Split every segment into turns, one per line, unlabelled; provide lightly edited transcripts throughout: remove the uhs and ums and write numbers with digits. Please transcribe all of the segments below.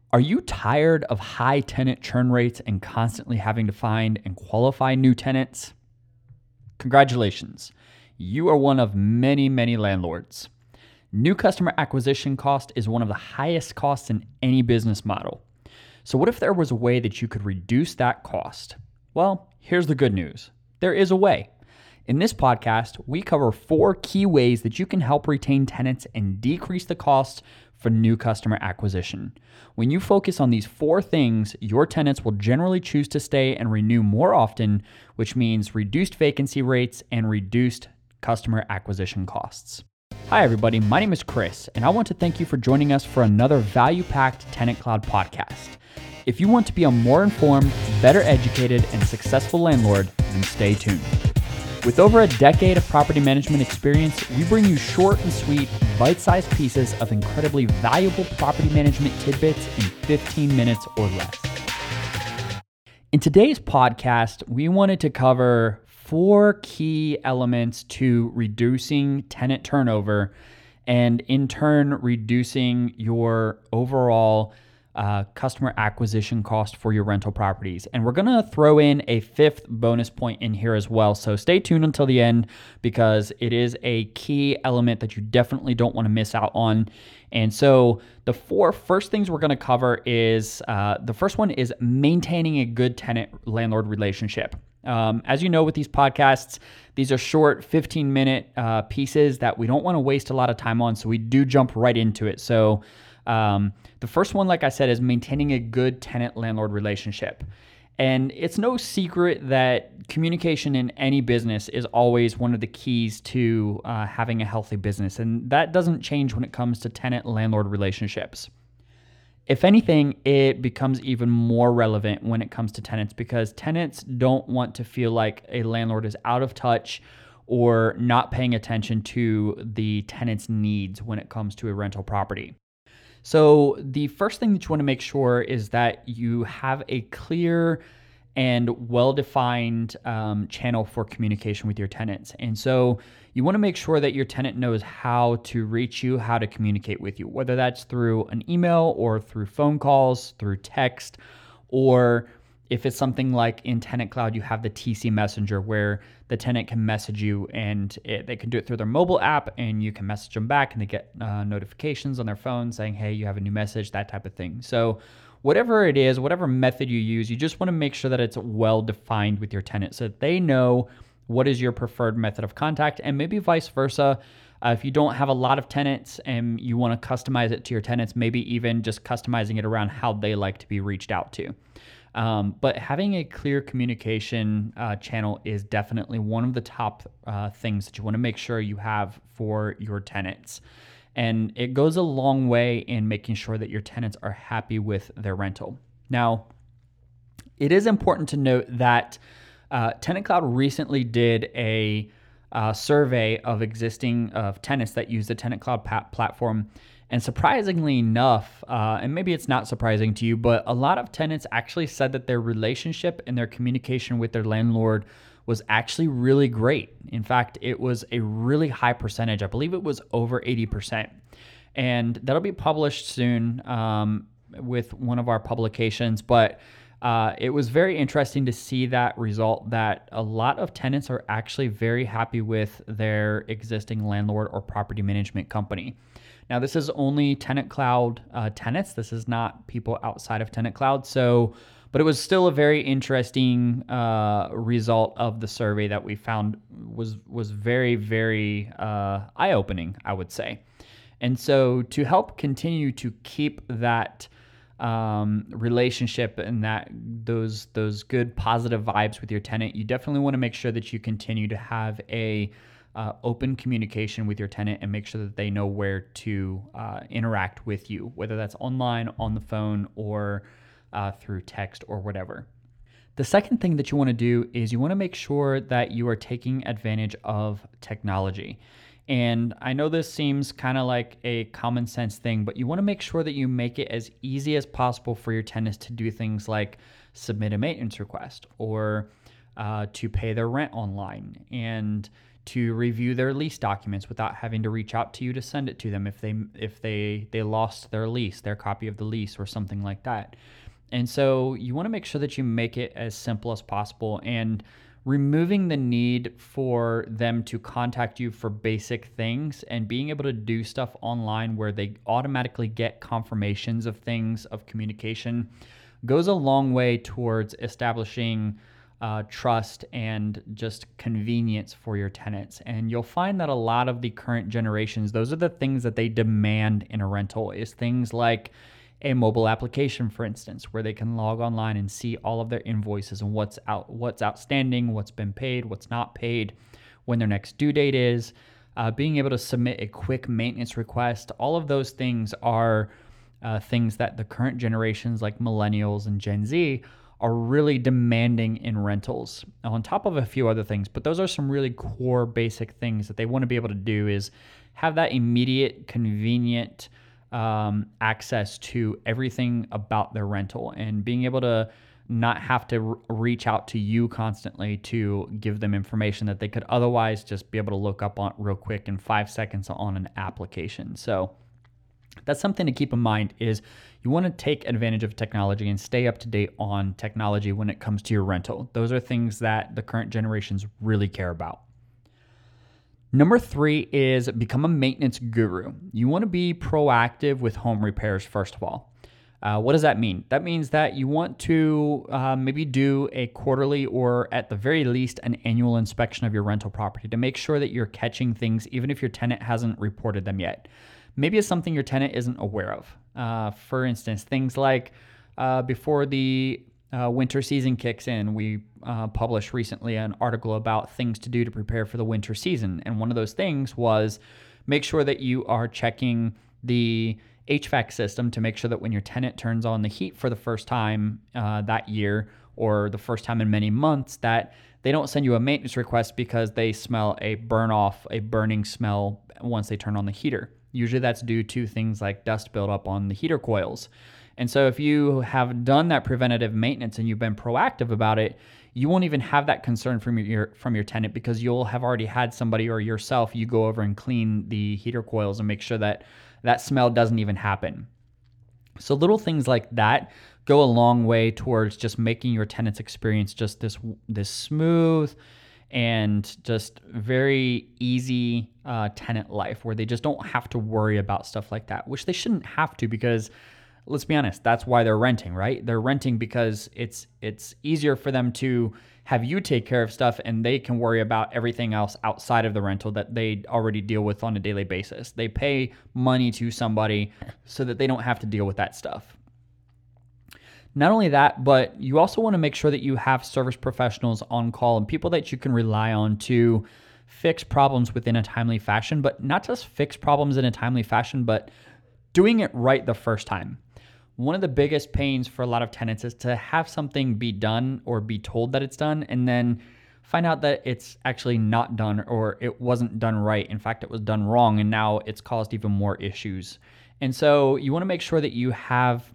Are you tired of high tenant churn rates and constantly having to find and qualify new tenants? Congratulations. You are one of many, many landlords. New customer acquisition cost is one of the highest costs in any business model. So what if there was a way that you could reduce that cost? Well, here's the good news. There is a way. In this podcast, we cover 4 key ways that you can help retain tenants and decrease the cost for new customer acquisition. When you focus on these 4 things, your tenants will generally choose to stay and renew more often, which means reduced vacancy rates and reduced customer acquisition costs. Hi everybody, my name is Chris, and I want to thank you for joining us for another value-packed Tenant Cloud podcast. If you want to be a more informed, better educated, and successful landlord, then stay tuned. With over a decade of property management experience, we bring you short and sweet, bite-sized pieces of incredibly valuable property management tidbits in 15 minutes or less. In today's podcast, we wanted to cover 4 key elements to reducing tenant turnover and in turn reducing your overall customer acquisition cost for your rental properties. And we're going to throw in a 5th bonus point in here as well. So stay tuned until the end because it is a key element that you definitely don't want to miss out on. And so the 4 first things we're going to cover is the first one is maintaining a good tenant-landlord relationship. As you know, with these podcasts, these are short 15-minute pieces that we don't want to waste a lot of time on. So we do jump right into it. So the first one, like I said, is maintaining a good tenant-landlord relationship. And it's no secret that communication in any business is always one of the keys to having a healthy business. And that doesn't change when it comes to tenant-landlord relationships. If anything, it becomes even more relevant when it comes to tenants because tenants don't want to feel like a landlord is out of touch or not paying attention to the tenant's needs when it comes to a rental property. So the first thing that you want to make sure is that you have a clear and well-defined channel for communication with your tenants. And so you want to make sure that your tenant knows how to reach you, how to communicate with you, whether that's through an email or through phone calls, through text, or if it's something like in Tenant Cloud, you have the TC Messenger where the tenant can message you and they can do it through their mobile app and you can message them back and they get notifications on their phone saying, hey, you have a new message, that type of thing. So whatever it is, whatever method you use, you just want to make sure that it's well defined with your tenant so that they know what is your preferred method of contact and maybe vice versa. If you don't have a lot of tenants and you want to customize it to your tenants, maybe even just customizing it around how they like to be reached out to. But having a clear communication channel is definitely one of the top things that you want to make sure you have for your tenants. And it goes a long way in making sure that your tenants are happy with their rental. Now, it is important to note that Tenant Cloud recently did a survey of tenants that use the Tenant Cloud platform. And surprisingly enough, and maybe it's not surprising to you, but a lot of tenants actually said that their relationship and their communication with their landlord was actually really great. In fact, it was a really high percentage. I believe it was over 80%. And that'll be published soon with one of our publications. But it was very interesting to see that result that a lot of tenants are actually very happy with their existing landlord or property management company. Now, this is only Tenant Cloud tenants. This is not people outside of Tenant Cloud. But it was still a very interesting result of the survey that we found was very, very eye-opening, I would say. And so to help continue to keep that relationship and those good positive vibes with your tenant, you definitely want to make sure that you continue to have a open communication with your tenant and make sure that they know where to interact with you, whether that's online, on the phone, or through text or whatever. The second thing that you want to do is you want to make sure that you are taking advantage of technology. And I know this seems kind of like a common sense thing, but you want to make sure that you make it as easy as possible for your tenants to do things like submit a maintenance request or to pay their rent online and to review their lease documents without having to reach out to you to send it to them if they lost their lease, their copy of the lease or something like that. And so you want to make sure that you make it as simple as possible, and removing the need for them to contact you for basic things and being able to do stuff online where they automatically get confirmations of things, of communication, goes a long way towards establishing trust and just convenience for your tenants. And you'll find that a lot of the current generations, those are the things that they demand in a rental, is things like a mobile application, for instance, where they can log online and see all of their invoices and what's outstanding, what's been paid, what's not paid, when their next due date is, being able to submit a quick maintenance request. All of those things are things that the current generations like millennials and Gen Z are really demanding in rentals, on top of a few other things. But those are some really core basic things that they want to be able to do, is have that immediate, convenient access to everything about their rental, and being able to not have to reach out to you constantly to give them information that they could otherwise just be able to look up on real quick in 5 seconds on an application. So that's something to keep in mind, is you want to take advantage of technology and stay up to date on technology when it comes to your rental. Those are things that the current generations really care about. Number 3 is become a maintenance guru. You want to be proactive with home repairs, first of all. What does that mean? That means that you want to maybe do a quarterly, or at the very least an annual inspection of your rental property to make sure that you're catching things even if your tenant hasn't reported them yet. Maybe it's something your tenant isn't aware of. For instance, things like before the winter season kicks in, we published recently an article about things to do to prepare for the winter season. And one of those things was make sure that you are checking the HVAC system to make sure that when your tenant turns on the heat for the first time that year, or the first time in many months, that they don't send you a maintenance request because they smell a burning smell once they turn on the heater. Usually that's due to things like dust buildup on the heater coils. And so if you have done that preventative maintenance and you've been proactive about it, you won't even have that concern from your tenant, because you'll have already had somebody or yourself, you go over and clean the heater coils and make sure that that smell doesn't even happen. So little things like that go a long way towards just making your tenant's experience just this smooth and just very easy tenant life, where they just don't have to worry about stuff like that, which they shouldn't have to, because let's be honest, that's why they're renting, right? They're renting because it's easier for them to have you take care of stuff, and they can worry about everything else outside of the rental that they already deal with on a daily basis. They pay money to somebody so that they don't have to deal with that stuff. Not only that, but you also want to make sure that you have service professionals on call and people that you can rely on to fix problems within a timely fashion, but not just fix problems in a timely fashion, but doing it right the first time. One of the biggest pains for a lot of tenants is to have something be done or be told that it's done, and then find out that it's actually not done, or it wasn't done right. In fact, it was done wrong, and now it's caused even more issues. And so you want to make sure that you have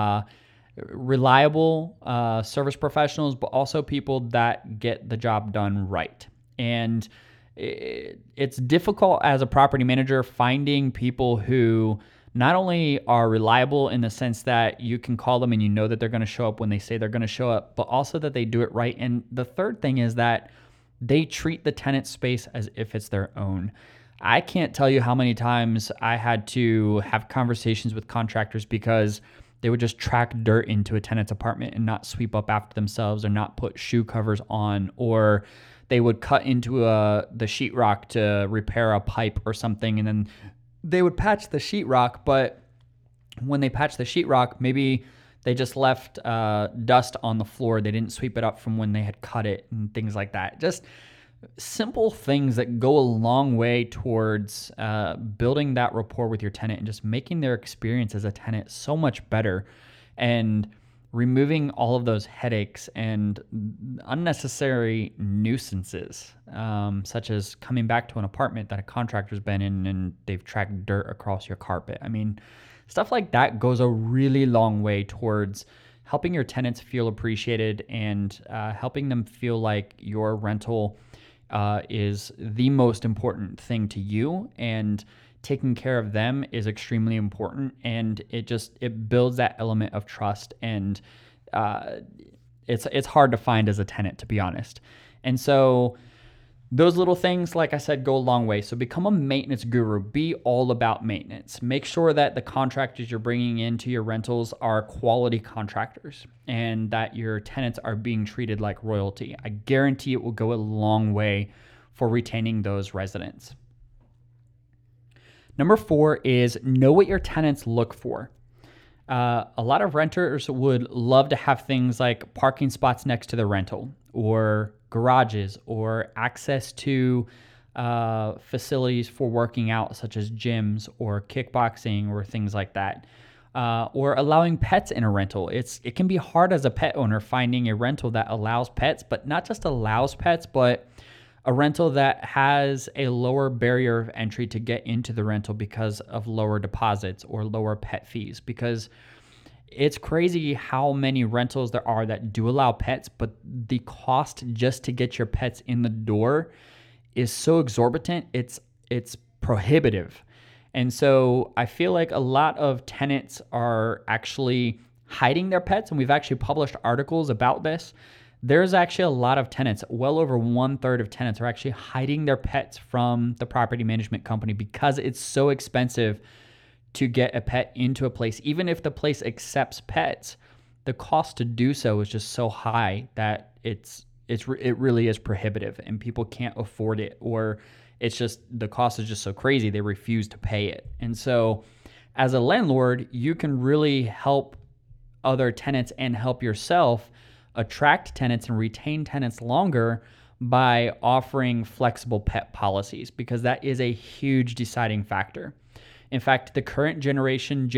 reliable service professionals, but also people that get the job done right. And it's difficult as a property manager finding people who not only are reliable in the sense that you can call them and you know that they're going to show up when they say they're going to show up, but also that they do it right. And the third thing is that they treat the tenant space as if it's their own. I can't tell you how many times I had to have conversations with contractors because they would just track dirt into a tenant's apartment and not sweep up after themselves, or not put shoe covers on, or they would cut into the sheetrock to repair a pipe or something, and then they would patch the sheetrock, but when they patched the sheetrock, maybe they just left dust on the floor. They didn't sweep it up from when they had cut it, and things like that. Just simple things that go a long way towards building that rapport with your tenant and just making their experience as a tenant so much better, and removing all of those headaches and unnecessary nuisances, such as coming back to an apartment that a contractor's been in and they've tracked dirt across your carpet. I mean, stuff like that goes a really long way towards helping your tenants feel appreciated and helping them feel like your rental is the most important thing to you, and taking care of them is extremely important, and it builds that element of trust, and it's hard to find as a tenant, to be honest. And so those little things, like I said, go a long way. So become a maintenance guru. Be all about maintenance. Make sure that the contractors you're bringing into your rentals are quality contractors and that your tenants are being treated like royalty. I guarantee it will go a long way for retaining those residents. Number 4 is know what your tenants look for. A lot of renters would love to have things like parking spots next to the rental, or garages, or access to facilities for working out, such as gyms or kickboxing or things like that, or allowing pets in a rental. It can be hard as a pet owner finding a rental that allows pets, but not just allows pets, but a rental that has a lower barrier of entry to get into the rental because of lower deposits or lower pet fees. Because it's crazy how many rentals there are that do allow pets, but the cost just to get your pets in the door is so exorbitant, it's prohibitive. And so I feel like a lot of tenants are actually hiding their pets, and we've actually published articles about this. There's actually a lot of tenants, well over 1/3 of tenants are actually hiding their pets from the property management company because it's so expensive to get a pet into a place. Even if the place accepts pets, the cost to do so is just so high that it really is prohibitive, and people can't afford it, or it's just the cost is just so crazy they refuse to pay it. And so as a landlord, you can really help other tenants and help yourself attract tenants and retain tenants longer by offering flexible pet policies, because that is a huge deciding factor. In fact, the current Generation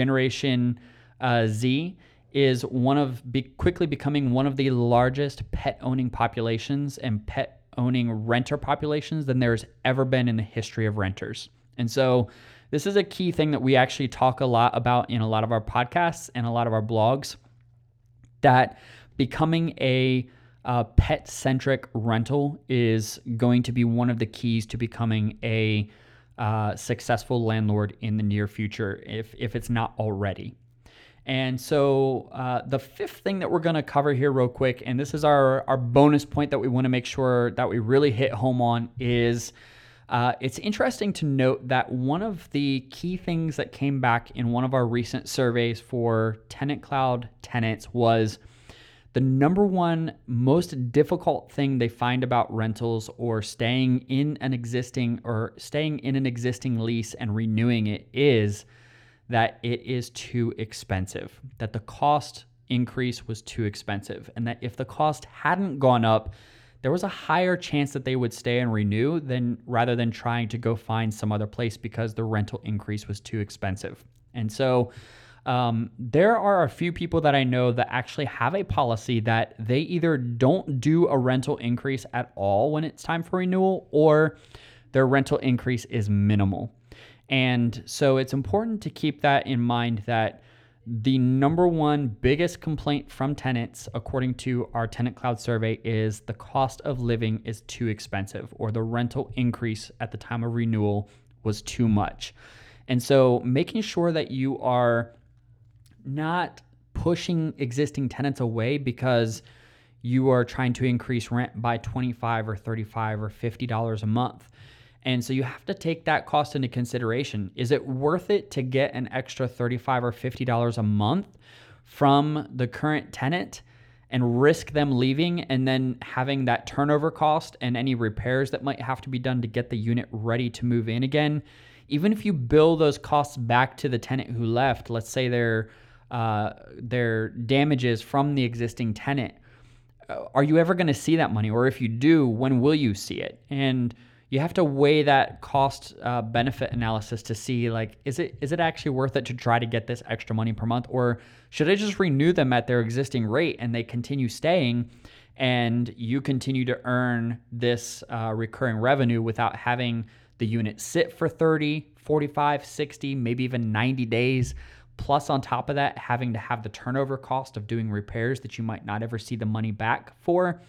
Z, is quickly becoming one of the largest pet owning populations and pet owning renter populations than there's ever been in the history of renters. And so this is a key thing that we actually talk a lot about in a lot of our podcasts and a lot of our blogs, that becoming a pet-centric rental is going to be one of the keys to becoming a successful landlord in the near future, if it's not already. And so the 5th thing that we're going to cover here real quick, and this is our bonus point that we want to make sure that we really hit home on, is it's interesting to note that one of the key things that came back in one of our recent surveys for TenantCloud tenants was the number one most difficult thing they find about rentals or staying in an existing lease and renewing it is that it is too expensive, that the cost increase was too expensive, and that if the cost hadn't gone up, there was a higher chance that they would stay and renew rather than trying to go find some other place because the rental increase was too expensive. And so there are a few people that I know that actually have a policy that they either don't do a rental increase at all when it's time for renewal, or their rental increase is minimal. And so it's important to keep that in mind, that the number one biggest complaint from tenants, according to our TenantCloud survey, is the cost of living is too expensive, or the rental increase at the time of renewal was too much. And so making sure that you are not pushing existing tenants away because you are trying to increase rent by $25 or $35 or $50 a month. And so you have to take that cost into consideration. Is it worth it to get an extra $35 or $50 a month from the current tenant and risk them leaving and then having that turnover cost and any repairs that might have to be done to get the unit ready to move in again? Even if you bill those costs back to the tenant who left, let's say their damages from the existing tenant, are you ever going to see that money? Or if you do, when will you see it? And you have to weigh that cost benefit analysis to see, like, is it actually worth it to try to get this extra money per month? Or should I just renew them at their existing rate and they continue staying and you continue to earn this recurring revenue without having the unit sit for 30, 45, 60, maybe even 90 days? Plus, on top of that, having to have the turnover cost of doing repairs that you might not ever see the money back for.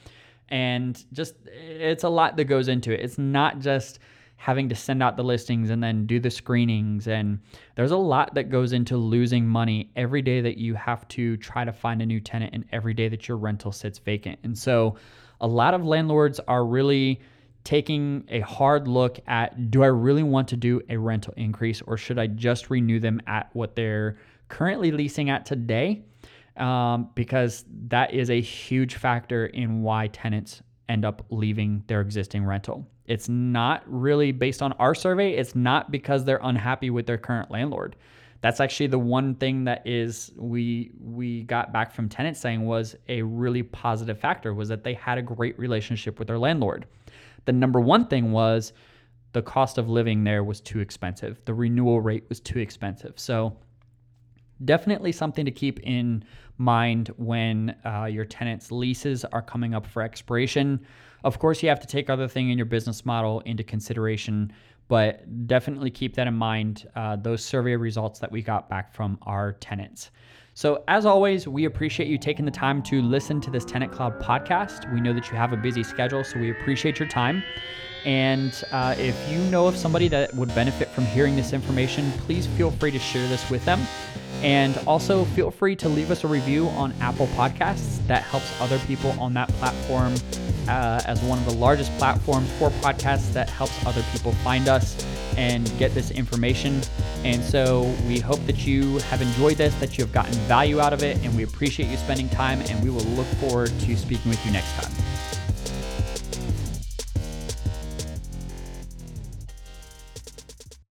And just, it's a lot that goes into it. It's not just having to send out the listings and then do the screenings. And there's a lot that goes into losing money every day that you have to try to find a new tenant and every day that your rental sits vacant. And so a lot of landlords are really taking a hard look at, do I really want to do a rental increase, or should I just renew them at what they're currently leasing at today? Because that is a huge factor in why tenants end up leaving their existing rental. It's not really based on our survey. It's not because they're unhappy with their current landlord. That's actually the one thing that is we got back from tenants saying was a really positive factor, was that they had a great relationship with their landlord. The number one thing was the cost of living there was too expensive. The renewal rate was too expensive. So definitely something to keep in mind when your tenants' leases are coming up for expiration. Of course, you have to take other things in your business model into consideration, but definitely keep that in mind, those survey results that we got back from our tenants. So as always, we appreciate you taking the time to listen to this Tenant Cloud podcast. We know that you have a busy schedule, so we appreciate your time. And if you know of somebody that would benefit from hearing this information, please feel free to share this with them. And also feel free to leave us a review on Apple Podcasts. That helps other people on that platform, as one of the largest platforms for podcasts, that helps other people find us and get this information. And so we hope that you have enjoyed this, that you have gotten value out of it, and we appreciate you spending time, and we will look forward to speaking with you next time.